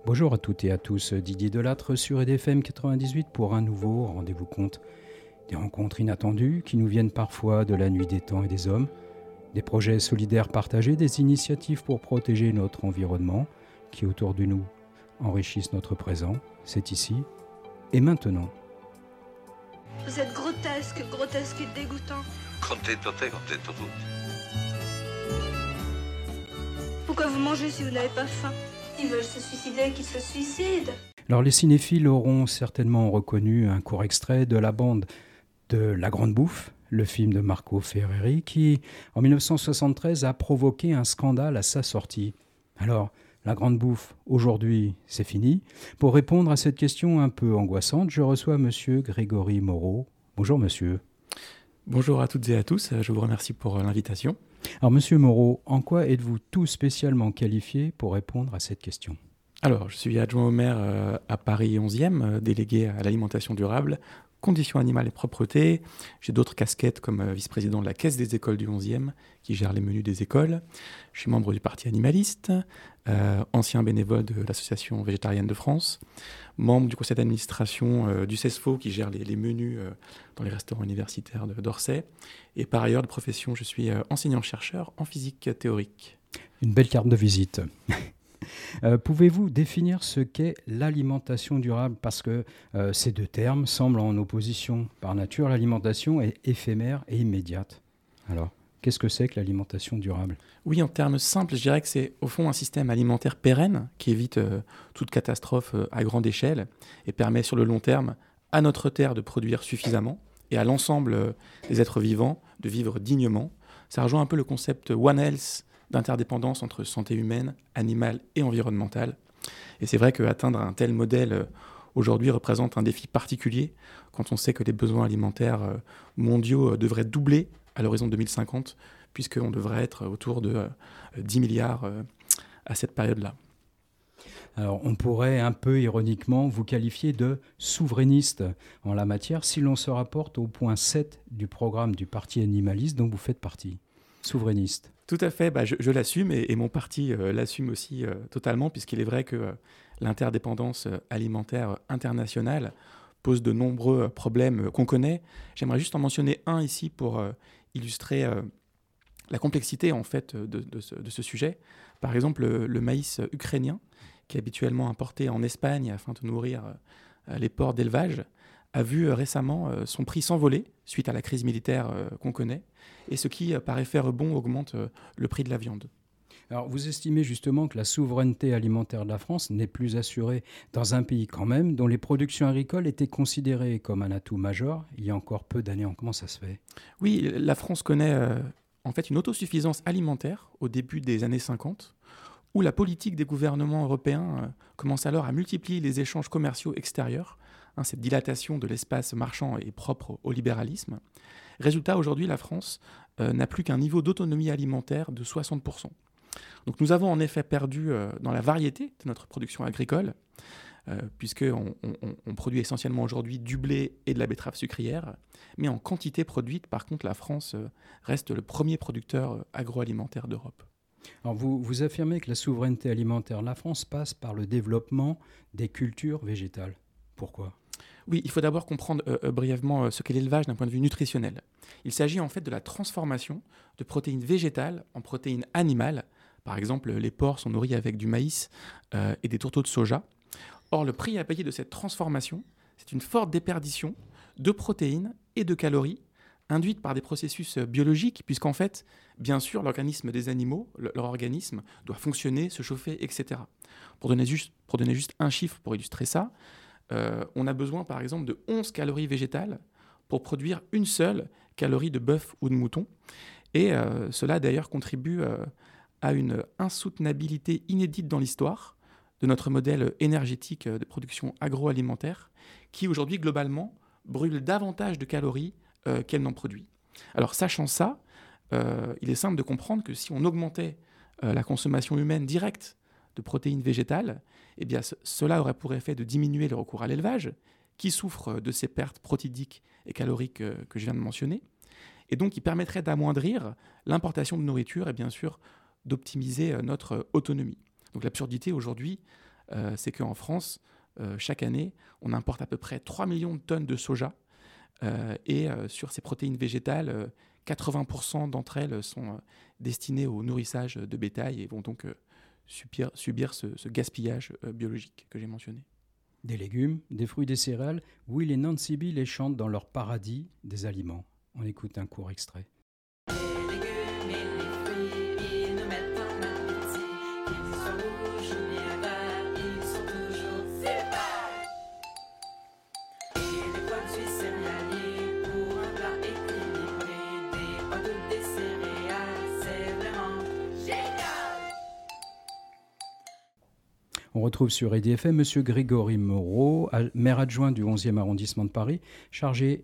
Bonjour à toutes et à tous, Didier Delattre sur EDFM 98 pour un nouveau rendez-vous compte. Des rencontres inattendues qui nous viennent parfois de la nuit des temps et des hommes, des projets solidaires partagés, des initiatives pour protéger notre environnement qui autour de nous enrichissent notre présent. C'est ici et maintenant. Vous êtes grotesque, grotesque et dégoûtant. Contento te, contento tutti. Pourquoi vous mangez si vous n'avez pas faim? S'ils veulent se suicider, qu'ils se suicident. Alors les cinéphiles auront certainement reconnu un court extrait de la bande de La Grande Bouffe, le film de Marco Ferreri qui, en 1973, a provoqué un scandale à sa sortie. Alors, La Grande Bouffe, aujourd'hui, c'est fini. Pour répondre à cette question un peu angoissante, je reçois monsieur Grégory Moreau. Bonjour monsieur. Bonjour à toutes et à tous, je vous remercie pour l'invitation. Alors monsieur Moreau, en quoi êtes-vous tout spécialement qualifié pour répondre à cette question ? Alors, je suis adjoint au maire à Paris 11e, délégué à l'alimentation durable, conditions animales et propreté. J'ai d'autres casquettes comme vice-président de la Caisse des écoles du 11e, qui gère les menus des écoles. Je suis membre du Parti animaliste, ancien bénévole de l'Association végétarienne de France, membre du conseil d'administration du CESFO, qui gère les menus dans les restaurants universitaires d'Orsay. Et par ailleurs, de profession, je suis enseignant-chercheur en physique théorique. Une belle carte de visite. Pouvez-vous définir ce qu'est l'alimentation durable ? Parce que ces deux termes semblent en opposition. Par nature, l'alimentation est éphémère et immédiate. Alors, qu'est-ce que c'est que l'alimentation durable ? Oui, en termes simples, je dirais que c'est au fond un système alimentaire pérenne qui évite toute catastrophe à grande échelle et permet sur le long terme à notre terre de produire suffisamment et à l'ensemble des êtres vivants de vivre dignement. Ça rejoint un peu le concept One Health d'interdépendance entre santé humaine, animale et environnementale. Et c'est vrai qu'atteindre un tel modèle aujourd'hui représente un défi particulier quand on sait que les besoins alimentaires mondiaux devraient doubler à l'horizon 2050, puisqu'on devrait être autour de 10 milliards à cette période-là. Alors, on pourrait un peu ironiquement vous qualifier de souverainiste en la matière si l'on se rapporte au point 7 du programme du Parti animaliste dont vous faites partie. Souverainiste. Tout à fait, je l'assume et mon parti l'assume aussi totalement, puisqu'il est vrai que l'interdépendance alimentaire internationale pose de nombreux problèmes qu'on connaît. J'aimerais juste en mentionner un ici pour illustrer la complexité en fait de ce sujet. Par exemple, le maïs ukrainien, qui est habituellement importé en Espagne afin de nourrir les porcs d'élevage, a vu récemment son prix s'envoler suite à la crise militaire qu'on connaît, et ce qui, par effet rebond, augmente le prix de la viande. Alors, vous estimez justement que la souveraineté alimentaire de la France n'est plus assurée dans un pays quand même dont les productions agricoles étaient considérées comme un atout majeur il y a encore peu d'années. Comment ça se fait ? Oui, la France connaît en fait une autosuffisance alimentaire au début des années 50, où la politique des gouvernements européens commence alors à multiplier les échanges commerciaux extérieurs. Cette dilatation de l'espace marchand est propre au libéralisme. Résultat, aujourd'hui, la France n'a plus qu'un niveau d'autonomie alimentaire de 60%. Donc nous avons en effet perdu dans la variété de notre production agricole, puisqu'on produit essentiellement aujourd'hui du blé et de la betterave sucrière, mais en quantité produite, par contre, la France reste le premier producteur agroalimentaire d'Europe. Alors vous affirmez que la souveraineté alimentaire de la France passe par le développement des cultures végétales. Pourquoi ? Oui, il faut d'abord comprendre brièvement ce qu'est l'élevage d'un point de vue nutritionnel. Il s'agit en fait de la transformation de protéines végétales en protéines animales. Par exemple, les porcs sont nourris avec du maïs et des tourteaux de soja. Or, le prix à payer de cette transformation, c'est une forte déperdition de protéines et de calories induites par des processus biologiques, puisqu'en fait, bien sûr, l'organisme des animaux, leur organisme, doit fonctionner, se chauffer, etc. Pour donner juste un chiffre pour illustrer ça, on a besoin, par exemple, de 11 calories végétales pour produire une seule calorie de bœuf ou de mouton. Et cela, d'ailleurs, contribue à une insoutenabilité inédite dans l'histoire de notre modèle énergétique de production agroalimentaire, qui, aujourd'hui, globalement, brûle davantage de calories qu'elle n'en produit. Alors, sachant ça, il est simple de comprendre que si on augmentait la consommation humaine directe de protéines végétales, eh bien, cela aurait pour effet de diminuer le recours à l'élevage, qui souffre de ces pertes protidiques et caloriques que je viens de mentionner, et donc qui permettrait d'amoindrir l'importation de nourriture et bien sûr d'optimiser notre autonomie. Donc l'absurdité aujourd'hui c'est qu'en France, chaque année, on importe à peu près 3 millions de tonnes de soja. Et sur ces protéines végétales, 80% d'entre elles sont destinées au nourrissage de bétail et vont donc subir ce gaspillage biologique que j'ai mentionné. Des légumes, des fruits, des céréales, Will et Nancy B les chantent dans leur paradis des aliments. On écoute un court extrait. On retrouve sur EDFM M. Grégory Moreau, maire adjoint du 11e arrondissement de Paris, chargé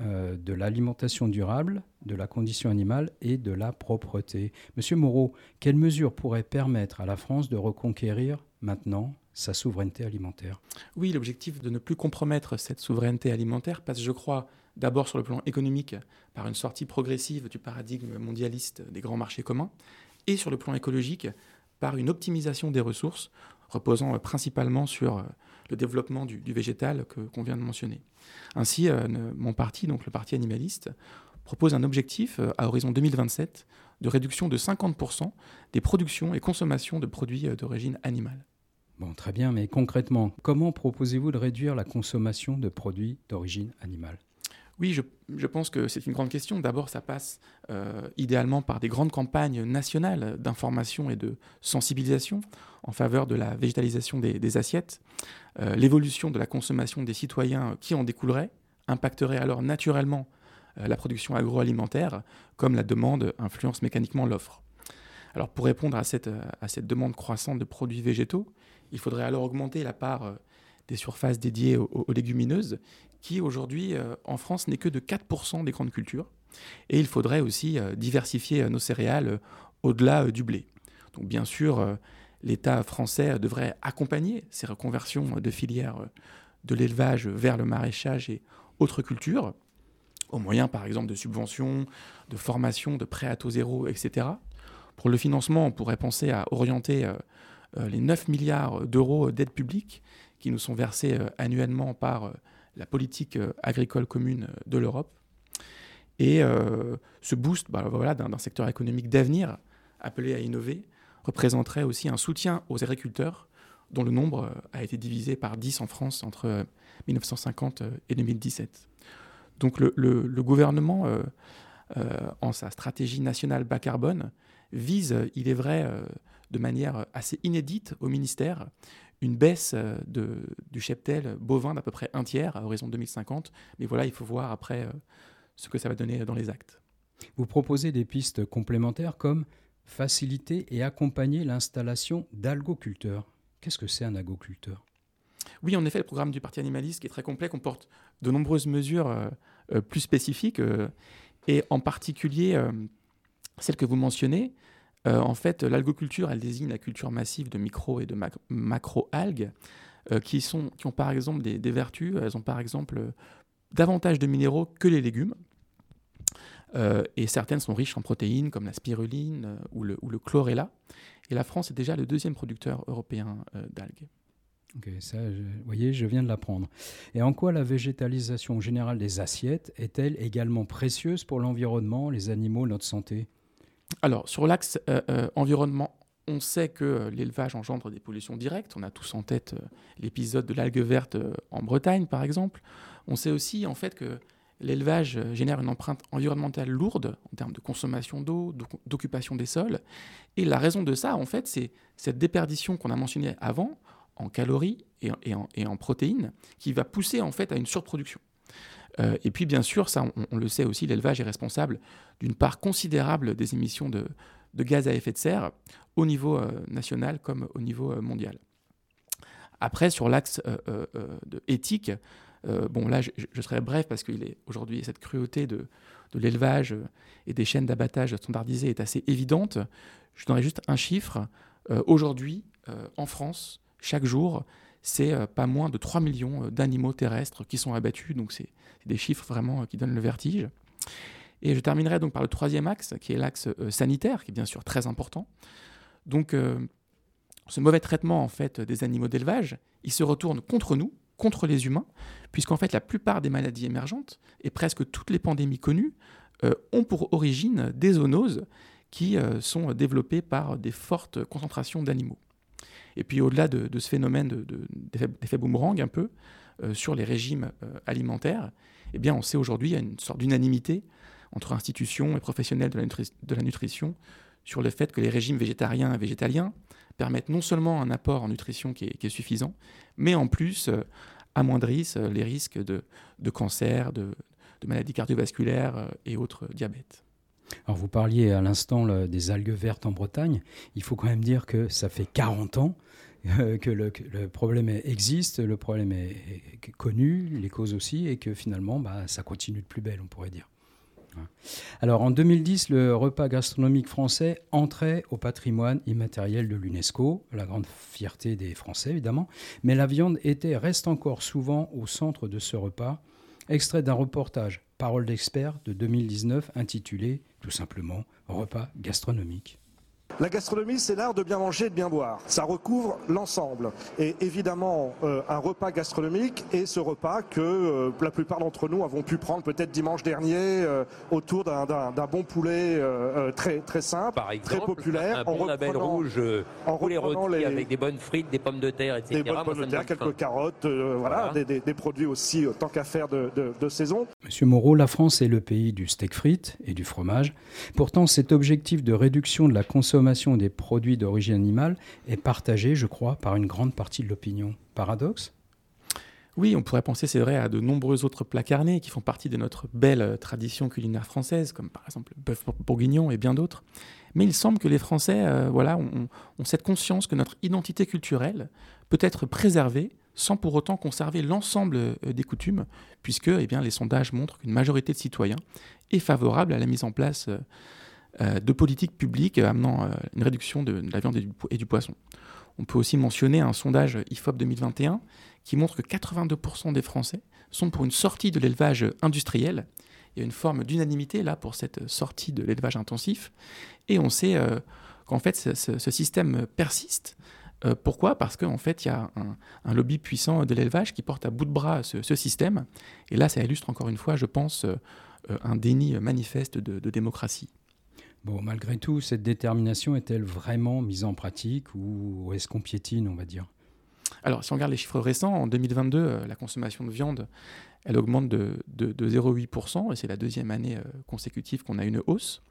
de l'alimentation durable, de la condition animale et de la propreté. Monsieur Moreau, quelles mesures pourraient permettre à la France de reconquérir maintenant sa souveraineté alimentaire ? Oui, l'objectif de ne plus compromettre cette souveraineté alimentaire passe, je crois, d'abord sur le plan économique, par une sortie progressive du paradigme mondialiste des grands marchés communs, et sur le plan écologique, par une optimisation des ressources, reposant principalement sur le développement du végétal qu'on vient de mentionner. Ainsi, mon parti, donc le Parti animaliste, propose un objectif à horizon 2027 de réduction de 50% des productions et consommations de produits d'origine animale. Bon, très bien, mais concrètement, comment proposez-vous de réduire la consommation de produits d'origine animale ? Oui, je pense que c'est une grande question. D'abord, ça passe idéalement par des grandes campagnes nationales d'information et de sensibilisation en faveur de la végétalisation des assiettes. L'évolution de la consommation des citoyens qui en découlerait impacterait alors naturellement la production agroalimentaire, comme la demande influence mécaniquement l'offre. Alors pour répondre à cette demande croissante de produits végétaux, il faudrait alors augmenter la part des surfaces dédiées aux légumineuses, qui aujourd'hui en France n'est que de 4% des grandes cultures. Et il faudrait aussi diversifier nos céréales au-delà du blé. Donc bien sûr, l'État français devrait accompagner ces reconversions de filières de l'élevage vers le maraîchage et autres cultures, au moyen par exemple de subventions, de formations, de prêts à taux zéro, etc. Pour le financement, on pourrait penser à orienter les 9 milliards d'euros d'aide publique qui nous sont versés annuellement par la politique agricole commune de l'Europe. Et ce boost d'un secteur économique d'avenir appelé à innover représenterait aussi un soutien aux agriculteurs dont le nombre a été divisé par 10 en France entre 1950 et 2017. Donc le gouvernement, en sa stratégie nationale bas carbone, vise, il est vrai, de manière assez inédite au ministère, une baisse du cheptel bovin d'à peu près un tiers à horizon 2050. Mais voilà, il faut voir après ce que ça va donner dans les actes. Vous proposez des pistes complémentaires comme faciliter et accompagner l'installation d'algoculteurs. Qu'est-ce que c'est un algoculteur ? Oui, en effet, le programme du Parti animaliste, qui est très complet, comporte de nombreuses mesures plus spécifiques, et en particulier celle que vous mentionnez. En fait, l'algoculture, elle désigne la culture massive de micro- et de macro-algues qui ont par exemple des vertus. Elles ont par exemple davantage de minéraux que les légumes. Et certaines sont riches en protéines comme la spiruline ou le chlorella. Et la France est déjà le deuxième producteur européen d'algues. Ok, ça, vous voyez, je viens de l'apprendre. Et en quoi la végétalisation générale des assiettes est-elle également précieuse pour l'environnement, les animaux, notre santé ? Alors, sur l'axe environnement, on sait que l'élevage engendre des pollutions directes. On a tous en tête l'épisode de l'algue verte en Bretagne, par exemple. On sait aussi, en fait, que l'élevage génère une empreinte environnementale lourde en termes de consommation d'eau, d'occupation des sols. Et la raison de ça, en fait, c'est cette déperdition qu'on a mentionnée avant, en calories et en protéines, qui va pousser, en fait, à une surproduction. Et puis, bien sûr, ça, on le sait aussi, l'élevage est responsable d'une part considérable des émissions de gaz à effet de serre au niveau national comme au niveau mondial. Après, sur l'axe éthique, là, je serai bref parce qu'aujourd'hui, cette cruauté de l'élevage et des chaînes d'abattage standardisées est assez évidente. Je donnerai juste un chiffre. Aujourd'hui, en France, chaque jour, c'est pas moins de 3 millions d'animaux terrestres qui sont abattus. Donc, c'est des chiffres vraiment qui donnent le vertige. Et je terminerai donc par le troisième axe, qui est l'axe sanitaire, qui est bien sûr très important. Donc, ce mauvais traitement en fait, des animaux d'élevage, il se retourne contre nous, contre les humains, puisqu'en fait la plupart des maladies émergentes et presque toutes les pandémies connues ont pour origine des zoonoses qui sont développées par des fortes concentrations d'animaux. Et puis au-delà de ce phénomène d'effet boomerang un peu sur les régimes alimentaires, eh bien, on sait aujourd'hui qu'il y a une sorte d'unanimité entre institutions et professionnels de la nutrition sur le fait que les régimes végétariens et végétaliens permettent non seulement un apport en nutrition qui est suffisant, mais en plus amoindrissent les risques de cancer, de maladies cardiovasculaires et autres diabètes. Alors vous parliez à l'instant des algues vertes en Bretagne. Il faut quand même dire que ça fait 40 ans que le problème existe, le problème est connu, les causes aussi, et que finalement ça continue de plus belle, on pourrait dire. Alors en 2010, le repas gastronomique français entrait au patrimoine immatériel de l'UNESCO, la grande fierté des Français évidemment, mais la viande reste encore souvent au centre de ce repas. Extrait d'un reportage Parole d'expert de 2019 intitulé tout simplement Repas gastronomique. La gastronomie, c'est l'art de bien manger et de bien boire. Ça recouvre l'ensemble. Et évidemment, un repas gastronomique est ce repas que la plupart d'entre nous avons pu prendre peut-être dimanche dernier autour d'un bon poulet très, très simple, par exemple, très populaire. Un bon label rouge, poulet rôti avec des bonnes frites, des pommes de terre, etc. Des bonnes pommes de terre, quelques carottes, voilà. Des produits aussi, tant qu'à faire, de saison. Monsieur Moreau, la France est le pays du steak frites et du fromage. Pourtant, cet objectif de réduction de la consommation des produits d'origine animale est partagée, je crois, par une grande partie de l'opinion. Paradoxe ? Oui, on pourrait penser, c'est vrai, à de nombreux autres plats carnés qui font partie de notre belle tradition culinaire française, comme par exemple le bœuf bourguignon et bien d'autres. Mais il semble que les Français ont cette conscience que notre identité culturelle peut être préservée sans pour autant conserver l'ensemble des coutumes, puisque les sondages montrent qu'une majorité de citoyens est favorable à la mise en place de politiques publiques amenant une réduction de la viande et du poisson. On peut aussi mentionner un sondage IFOP 2021 qui montre que 82% des Français sont pour une sortie de l'élevage industriel. Il y a une forme d'unanimité là pour cette sortie de l'élevage intensif. Et on sait qu'en fait ce système persiste. Pourquoi ? Parce qu'en fait il y a un lobby puissant de l'élevage qui porte à bout de bras ce système. Et là ça illustre encore une fois, je pense, un déni manifeste de démocratie. Bon, malgré tout, cette détermination est-elle vraiment mise en pratique ou est-ce qu'on piétine, on va dire ? Alors, si on regarde les chiffres récents, en 2022, la consommation de viande, elle augmente de 0,8%, et c'est la deuxième année consécutive qu'on a une hausse.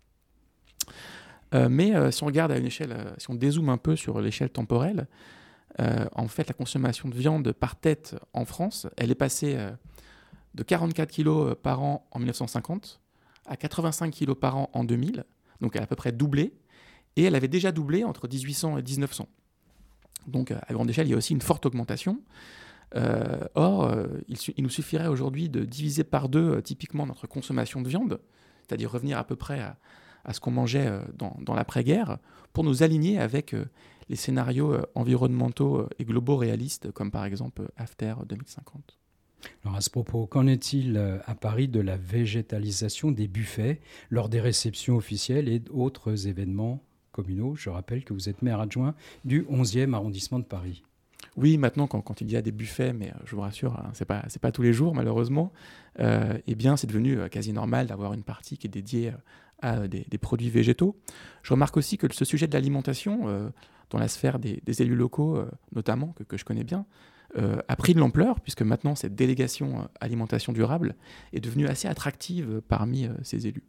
Mais si on regarde à une échelle, si on dézoome un peu sur l'échelle temporelle, en fait, la consommation de viande par tête en France, elle est passée de 44 kg par an en 1950 à 85 kg par an en 2000. Donc elle a à peu près doublé, et elle avait déjà doublé entre 1800 et 1900. Donc à grande échelle, il y a aussi une forte augmentation. Or, il nous suffirait aujourd'hui de diviser par deux typiquement notre consommation de viande, c'est-à-dire revenir à peu près à ce qu'on mangeait dans l'après-guerre, pour nous aligner avec les scénarios environnementaux et globaux réalistes, comme par exemple After 2050. Alors à ce propos, qu'en est-il à Paris de la végétalisation des buffets lors des réceptions officielles et d'autres événements communaux ? Je rappelle que vous êtes maire adjoint du 11e arrondissement de Paris. Oui, maintenant, quand il y a des buffets, mais je vous rassure, c'est pas tous les jours, malheureusement, c'est devenu quasi normal d'avoir une partie qui est dédiée à des produits végétaux. Je remarque aussi que ce sujet de l'alimentation, dans la sphère des élus locaux, notamment, que je connais bien, a pris de l'ampleur, puisque maintenant cette délégation alimentation durable est devenue assez attractive parmi ces élus.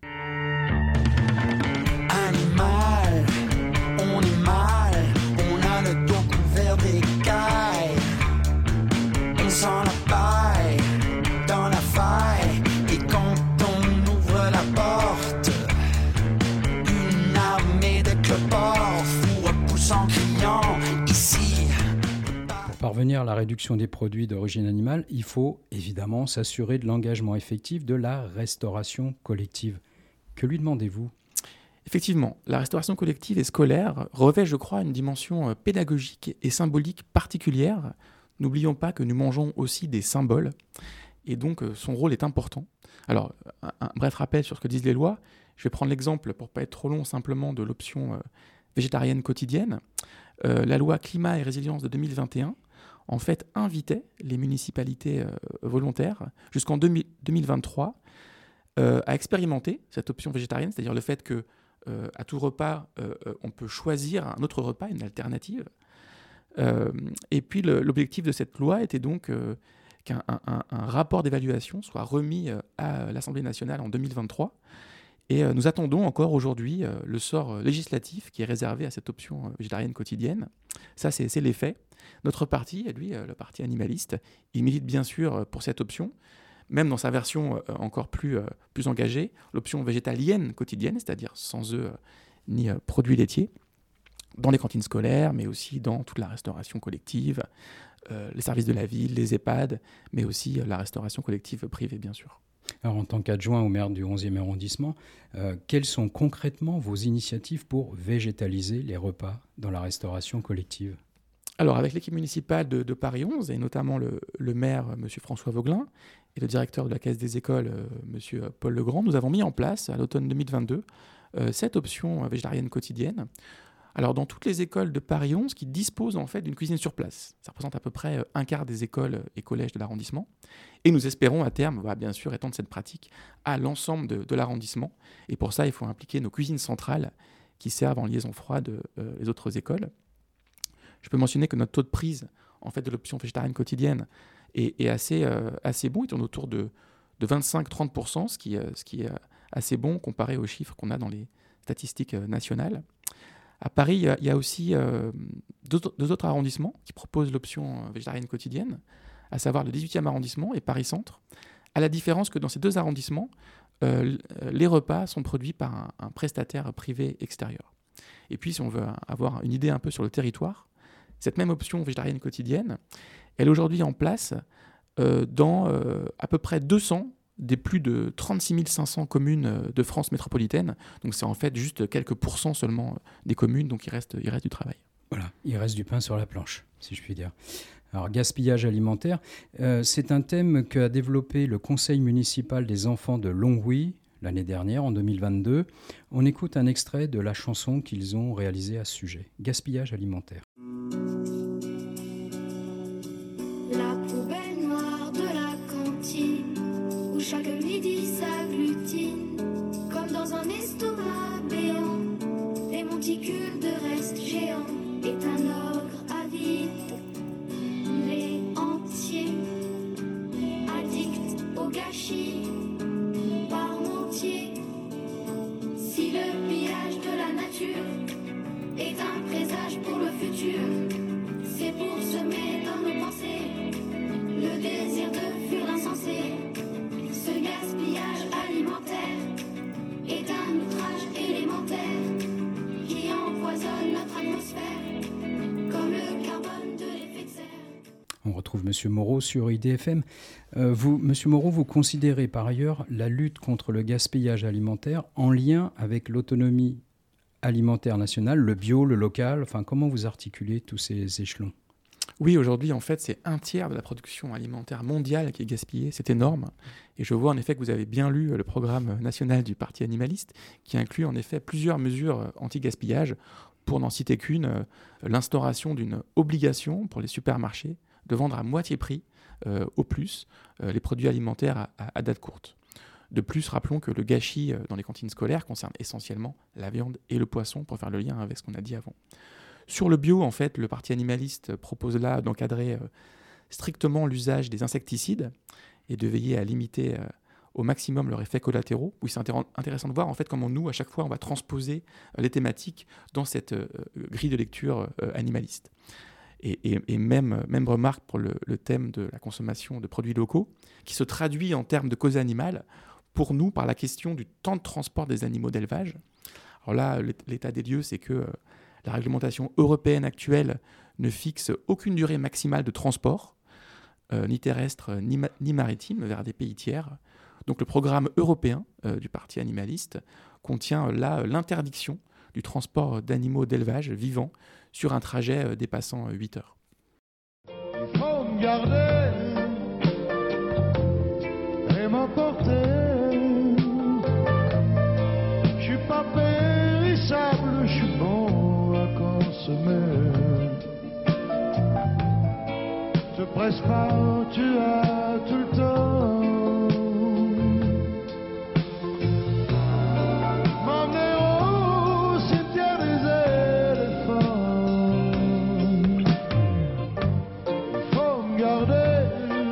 Animal, on est mal, on a le dos couvert d'écailles, on sent la paille dans la faille, et quand on ouvre la porte, une armée de cloportes vous repousse en criant ici. Pour parvenir à la réduction des produits d'origine animale, il faut évidemment s'assurer de l'engagement effectif de la restauration collective. Que lui demandez-vous ? Effectivement, la restauration collective et scolaire revêt, je crois, une dimension pédagogique et symbolique particulière. N'oublions pas que nous mangeons aussi des symboles, et donc son rôle est important. Alors, un bref rappel sur ce que disent les lois. Je vais prendre l'exemple, pour ne pas être trop long, simplement de l'option végétarienne quotidienne. la loi Climat et Résilience de 2021 en fait invitait les municipalités volontaires jusqu'en 2023 à expérimenter cette option végétarienne, c'est-à-dire le fait que à tout repas, on peut choisir un autre repas, une alternative. Et puis l'objectif de cette loi était donc qu'un rapport d'évaluation soit remis à l'Assemblée nationale en 2023. Et nous attendons encore aujourd'hui le sort législatif qui est réservé à cette option végétarienne quotidienne. Ça, c'est les faits. Notre parti, lui, le parti animaliste, il milite bien sûr pour cette option, même dans sa version encore plus engagée, l'option végétalienne quotidienne, c'est-à-dire sans œufs ni produits laitiers, dans les cantines scolaires, mais aussi dans toute la restauration collective, les services de la ville, les EHPAD, mais aussi la restauration collective privée, bien sûr. Alors, en tant qu'adjoint au maire du 11e arrondissement, quelles sont concrètement vos initiatives pour végétaliser les repas dans la restauration collective ? Alors, avec l'équipe municipale de Paris 11, et notamment le maire, M. François Vauglin, et le directeur de la Caisse des écoles, M. Paul Legrand, nous avons mis en place, à l'automne 2022, cette option végétarienne quotidienne. Alors, dans toutes les écoles de Paris 11 qui disposent en fait d'une cuisine sur place. Ça représente à peu près un quart des écoles et collèges de l'arrondissement. Et nous espérons à terme, bien sûr, étendre cette pratique à l'ensemble de l'arrondissement. Et pour ça, il faut impliquer nos cuisines centrales qui servent en liaison froide les autres écoles. Je peux mentionner que notre taux de prise en fait, de l'option végétarienne quotidienne est assez bon. Il tourne autour de 25-30%, ce qui est assez bon comparé aux chiffres qu'on a dans les statistiques nationales. À Paris, il y a aussi deux autres arrondissements qui proposent l'option végétarienne quotidienne, à savoir le 18e arrondissement et Paris-Centre, à la différence que dans ces deux arrondissements, les repas sont produits par un prestataire privé extérieur. Et puis, si on veut avoir une idée un peu sur le territoire, cette même option végétarienne quotidienne, elle est aujourd'hui en place dans à peu près 200 des plus de 36 500 communes de France métropolitaine. Donc c'est en fait juste quelques pourcents seulement des communes, donc il reste du travail. Voilà, il reste du pain sur la planche, si je puis dire. Alors, gaspillage alimentaire, c'est un thème qu'a développé le Conseil municipal des enfants de Longwy l'année dernière, en 2022. On écoute un extrait de la chanson qu'ils ont réalisée à ce sujet. Gaspillage alimentaire. La poubelle noire de la cantine, où chaque midi s'agglutine, comme dans un estomac béant, des monticules de restes géants, est un ogre avide, lait entier, addict au gâchis, parmentier. Si le pillage de la nature est un présage pour le futur, c'est pour semer dans nos pensées le désir de fuir l'insensé. Ce gaspillage alimentaire est un outrage élémentaire qui empoisonne notre atmosphère comme le carbone de l'effet de serre. On retrouve M. Moreau sur IDFM. Vous, M. Moreau, vous considérez par ailleurs la lutte contre le gaspillage alimentaire en lien avec l'autonomie alimentaire nationale, le bio, le local, enfin comment vous articulez tous ces échelons ? Oui, aujourd'hui, en fait, c'est un tiers de la production alimentaire mondiale qui est gaspillée. C'est énorme. Et je vois en effet que vous avez bien lu le programme national du Parti animaliste qui inclut en effet plusieurs mesures anti-gaspillage. Pour n'en citer qu'une, l'instauration d'une obligation pour les supermarchés de vendre à moitié prix, au plus, les produits alimentaires à date courte. De plus, rappelons que le gâchis dans les cantines scolaires concerne essentiellement la viande et le poisson, pour faire le lien avec ce qu'on a dit avant. Sur le bio, en fait, le Parti animaliste propose là d'encadrer strictement l'usage des insecticides et de veiller à limiter au maximum leurs effets collatéraux. Oui, c'est intéressant de voir en fait comment nous, à chaque fois, on va transposer les thématiques dans cette grille de lecture animaliste. Et même remarque pour le thème de la consommation de produits locaux, qui se traduit en termes de cause animale, pour nous, par la question du temps de transport des animaux d'élevage. Alors là, l'état des lieux, c'est que la réglementation européenne actuelle ne fixe aucune durée maximale de transport, ni terrestre ni maritime, vers des pays tiers. Donc le programme européen du Parti animaliste contient là l'interdiction du transport d'animaux d'élevage vivants sur un trajet dépassant 8 heures. Il faut me garder et m'emporter. Je suis pas périssable, je suis bon à consommer. presse pas, tu as tout le temps. M'emmener au cimetière des éléphants. Il faut me garder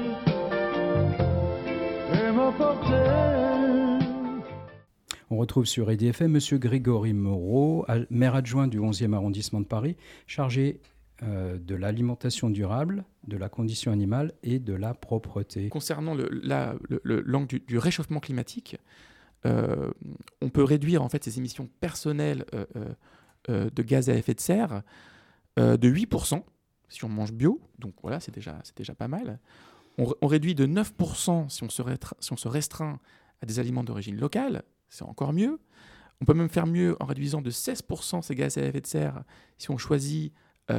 et m'emporter. On retrouve sur EDFM M. Grégory Moreau, maire adjoint du 11e arrondissement de Paris, chargé de l'alimentation durable, de la condition animale et de la propreté. Concernant l'angle du réchauffement climatique, on peut réduire en fait ses émissions personnelles de gaz à effet de serre de 8% si on mange bio, donc voilà, c'est déjà pas mal. On réduit de 9% si on se restreint à des aliments d'origine locale, c'est encore mieux. On peut même faire mieux en réduisant de 16% ces gaz à effet de serre si on choisit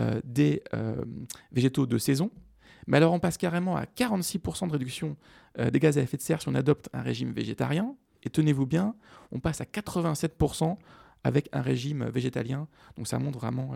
des végétaux de saison. Mais alors on passe carrément à 46% de réduction des gaz à effet de serre si on adopte un régime végétarien. Et tenez-vous bien, on passe à 87% avec un régime végétalien. Donc ça montre vraiment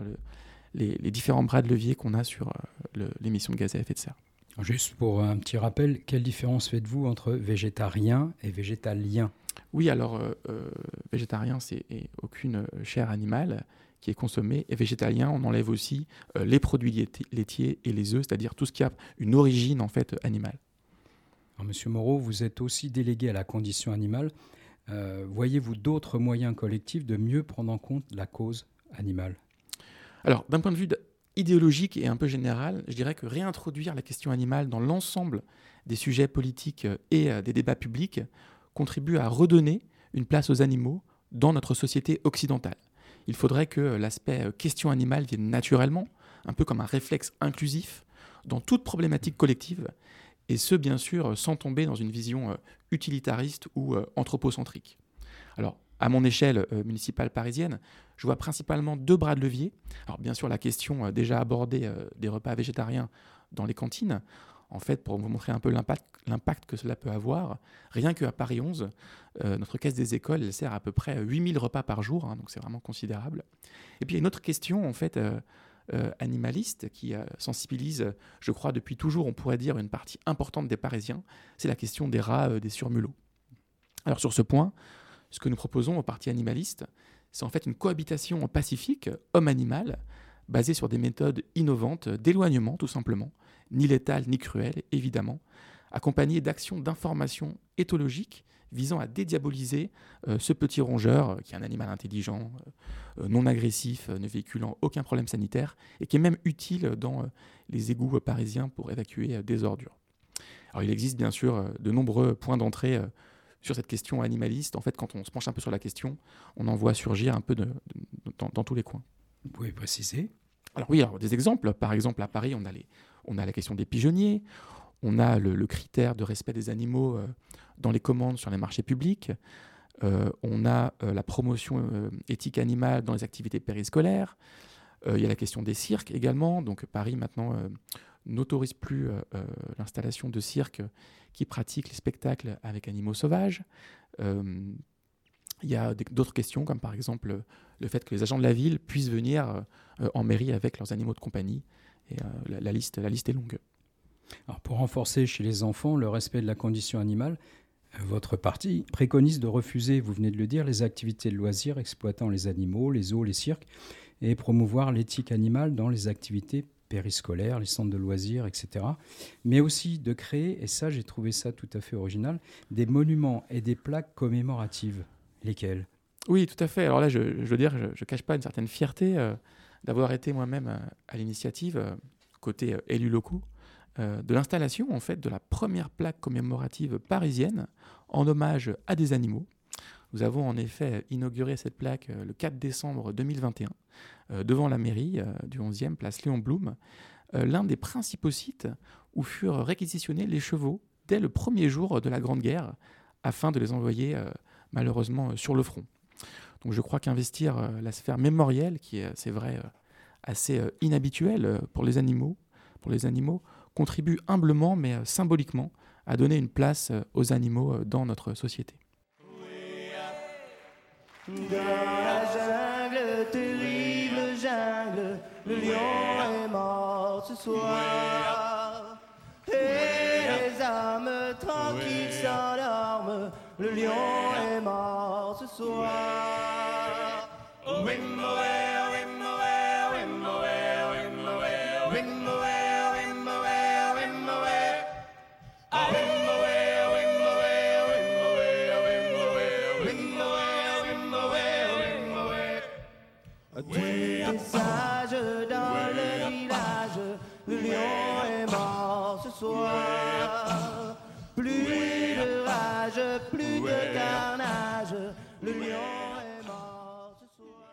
les différents bras de levier qu'on a sur l'émission de gaz à effet de serre. Juste pour un petit rappel, quelle différence faites-vous entre végétarien et végétalien ? Oui, alors végétarien, c'est aucune chair animale qui est consommée. Et végétalien, on enlève aussi les produits laitiers et les œufs, c'est-à-dire tout ce qui a une origine en fait animale. Alors, Monsieur Moreau, vous êtes aussi délégué à la condition animale. Voyez-vous d'autres moyens collectifs de mieux prendre en compte la cause animale ? Alors, d'un point de vue idéologique et un peu général, je dirais que réintroduire la question animale dans l'ensemble des sujets politiques et des débats publics contribue à redonner une place aux animaux dans notre société occidentale. Il faudrait que l'aspect question animale vienne naturellement, un peu comme un réflexe inclusif, dans toute problématique collective, et ce, bien sûr, sans tomber dans une vision utilitariste ou anthropocentrique. Alors, à mon échelle municipale parisienne, je vois principalement 2 bras de levier. Alors, bien sûr, la question déjà abordée des repas végétariens dans les cantines. En fait, pour vous montrer un peu l'impact que cela peut avoir, rien qu'à Paris 11, notre caisse des écoles, elle sert à peu près 8000 repas par jour, hein, donc c'est vraiment considérable. Et puis il y a une autre question, en fait, animaliste, qui sensibilise, je crois, depuis toujours, on pourrait dire, une partie importante des Parisiens, c'est la question des rats, des surmulots. Alors sur ce point, ce que nous proposons au Parti animaliste, c'est en fait une cohabitation pacifique, homme-animal, basée sur des méthodes innovantes d'éloignement, tout simplement, ni létales ni cruelles, évidemment, accompagnées d'actions d'information éthologique visant à dédiaboliser ce petit rongeur, qui est un animal intelligent, non agressif, ne véhiculant aucun problème sanitaire, et qui est même utile dans les égouts parisiens pour évacuer des ordures. Alors il existe bien sûr de nombreux points d'entrée sur cette question animaliste. En fait, quand on se penche un peu sur la question, on en voit surgir un peu dans tous les coins. Vous pouvez préciser ? Alors oui, alors des exemples. Par exemple, à Paris, on a la question des pigeonniers, on a le critère de respect des animaux dans les commandes sur les marchés publics, on a la promotion éthique animale dans les activités périscolaires, il y a la question des cirques également. Donc Paris maintenant n'autorise plus l'installation de cirques qui pratiquent les spectacles avec animaux sauvages. Il y a d'autres questions, comme par exemple le fait que les agents de la ville puissent venir en mairie avec leurs animaux de compagnie. Et la liste est longue. Alors pour renforcer chez les enfants le respect de la condition animale, votre parti préconise de refuser, vous venez de le dire, les activités de loisirs exploitant les animaux, les zoos, les cirques, et promouvoir l'éthique animale dans les activités périscolaires, les centres de loisirs, etc. Mais aussi de créer, et ça j'ai trouvé ça tout à fait original, des monuments et des plaques commémoratives. Lesquelles ? Oui, tout à fait. Alors là, je veux dire, je ne cache pas une certaine fierté d'avoir été moi-même à l'initiative, côté élus locaux, de l'installation en fait de la première plaque commémorative parisienne en hommage à des animaux. Nous avons en effet inauguré cette plaque le 4 décembre 2021 devant la mairie du 11e, place Léon Blum, l'un des principaux sites où furent réquisitionnés les chevaux dès le premier jour de la Grande Guerre afin de les envoyer malheureusement sur le front. Donc je crois qu'investir la sphère mémorielle, qui est, c'est vrai, assez inhabituelle pour les animaux, contribue humblement mais symboliquement à donner une place aux animaux dans notre société. De la jungle, terrible jungle, le lion est mort ce soir. le lion est mort ce soir. Oh, Wimoweh, Wimoweh, Wimoweh, Wimoweh, Wimoweh, Wimoweh, Wimoweh. Ah, Wimoweh, Wimoweh, Wimoweh, Wimoweh, Wimoweh, Wimoweh. Tous les sages dans le village, le lion est mort ce soir. Plus de rage, plus de carnage, le lion est mort ce soir.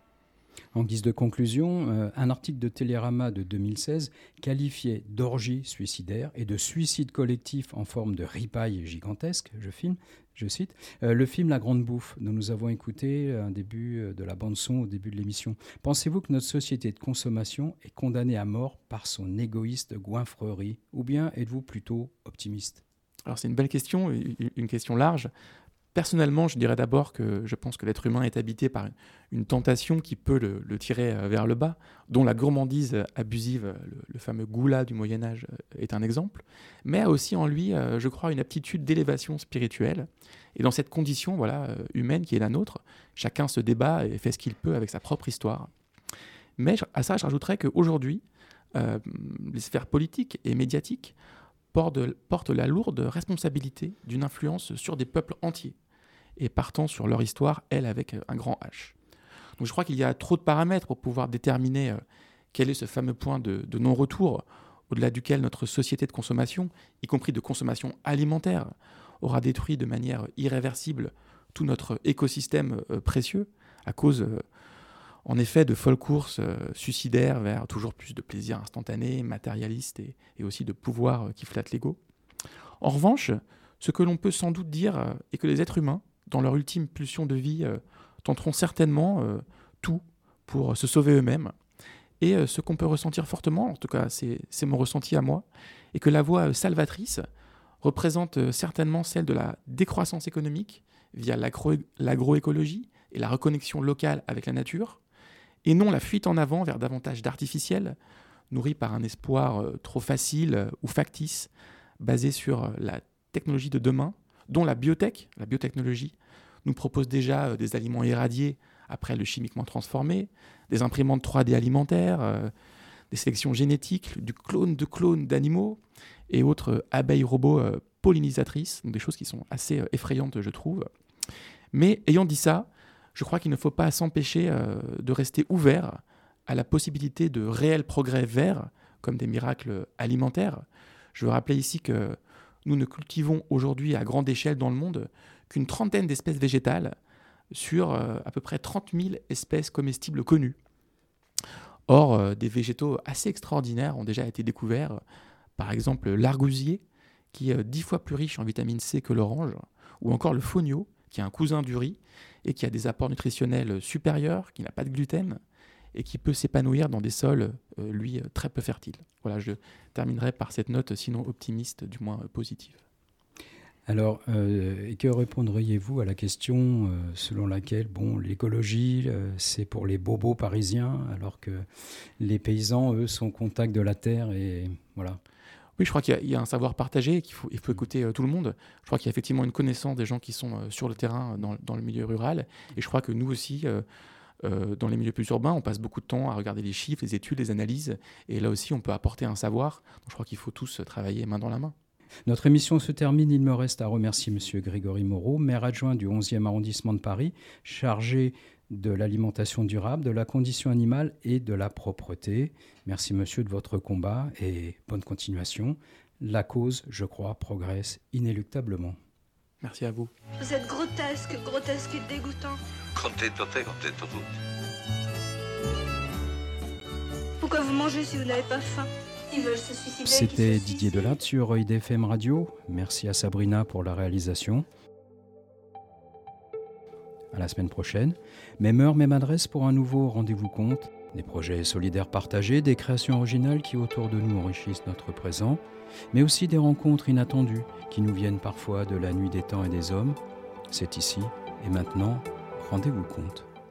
En guise de conclusion, un article de Télérama de 2016 qualifiait d'orgie suicidaire et de suicide collectif en forme de ripaille gigantesque, je cite, le film La Grande Bouffe, dont nous avons écouté un début de la bande-son au début de l'émission. Pensez-vous que notre société de consommation est condamnée à mort par son égoïste goinfrerie, ou bien êtes-vous plutôt optimiste ? Alors c'est une belle question, une question large. Personnellement, je dirais d'abord que je pense que l'être humain est habité par une tentation qui peut le tirer vers le bas, dont la gourmandise abusive, le fameux goulas du Moyen-Âge, est un exemple, mais a aussi en lui, je crois, une aptitude d'élévation spirituelle. Et dans cette condition humaine qui est la nôtre, chacun se débat et fait ce qu'il peut avec sa propre histoire. Mais à ça, je rajouterais qu'aujourd'hui, les sphères politiques et médiatiques portent la lourde responsabilité d'une influence sur des peuples entiers et partant sur leur histoire, elle, avec un grand H. Donc je crois qu'il y a trop de paramètres pour pouvoir déterminer quel est ce fameux point de non-retour au-delà duquel notre société de consommation, y compris de consommation alimentaire, aura détruit de manière irréversible tout notre écosystème précieux à cause en effet de folles courses suicidaires vers toujours plus de plaisir instantané, matérialiste et aussi de pouvoir qui flatte l'ego. En revanche, ce que l'on peut sans doute dire est que les êtres humains, dans leur ultime pulsion de vie, tenteront certainement tout pour se sauver eux-mêmes. Et ce qu'on peut ressentir fortement, en tout cas c'est mon ressenti à moi, est que la voie salvatrice représente certainement celle de la décroissance économique via l'agroécologie et la reconnexion locale avec la nature, et non la fuite en avant vers davantage d'artificiel, nourri par un espoir trop facile ou factice, basé sur la technologie de demain, dont la biotechnologie, nous propose déjà des aliments irradiés après le chimiquement transformé, des imprimantes 3D alimentaires, des sélections génétiques, du clone de clones d'animaux et autres abeilles robots pollinisatrices, donc des choses qui sont assez effrayantes, je trouve. Mais ayant dit ça, je crois qu'il ne faut pas s'empêcher de rester ouvert à la possibilité de réels progrès verts, comme des miracles alimentaires. Je veux rappeler ici que nous ne cultivons aujourd'hui à grande échelle dans le monde qu'une trentaine d'espèces végétales sur à peu près 30 000 espèces comestibles connues. Or, des végétaux assez extraordinaires ont déjà été découverts, par exemple l'argousier, qui est 10 fois plus riche en vitamine C que l'orange, ou encore le fonio, qui est un cousin du riz et qui a des apports nutritionnels supérieurs, qui n'a pas de gluten et qui peut s'épanouir dans des sols, lui, très peu fertiles. Voilà, je terminerai par cette note, sinon optimiste, du moins positive. Alors, et que répondriez-vous à la question selon laquelle l'écologie, c'est pour les bobos parisiens, alors que les paysans, eux, sont au contact de la terre et voilà. Oui, je crois qu'il y a un savoir partagé, il faut écouter tout le monde. Je crois qu'il y a effectivement une connaissance des gens qui sont sur le terrain, dans le milieu rural. Et je crois que nous aussi, dans les milieux plus urbains, on passe beaucoup de temps à regarder les chiffres, les études, les analyses. Et là aussi, on peut apporter un savoir. Donc, je crois qu'il faut tous travailler main dans la main. Notre émission se termine. Il me reste à remercier M. Grégory Moreau, maire adjoint du 11e arrondissement de Paris, chargé de l'alimentation durable, de la condition animale et de la propreté. Merci monsieur de votre combat et bonne continuation. La cause, je crois, progresse inéluctablement. Merci à vous. Vous êtes grotesque et dégoûtant. Contento tu. Pourquoi vous mangez si vous n'avez pas faim? Ils veulent se suicider. C'était Didier Delatte sur IDFM Radio. Merci à Sabrina pour la réalisation. À la semaine prochaine. Même heure, même adresse pour un nouveau rendez-vous compte. Des projets solidaires partagés, des créations originales qui autour de nous enrichissent notre présent, mais aussi des rencontres inattendues qui nous viennent parfois de la nuit des temps et des hommes. C'est ici et maintenant, rendez-vous compte.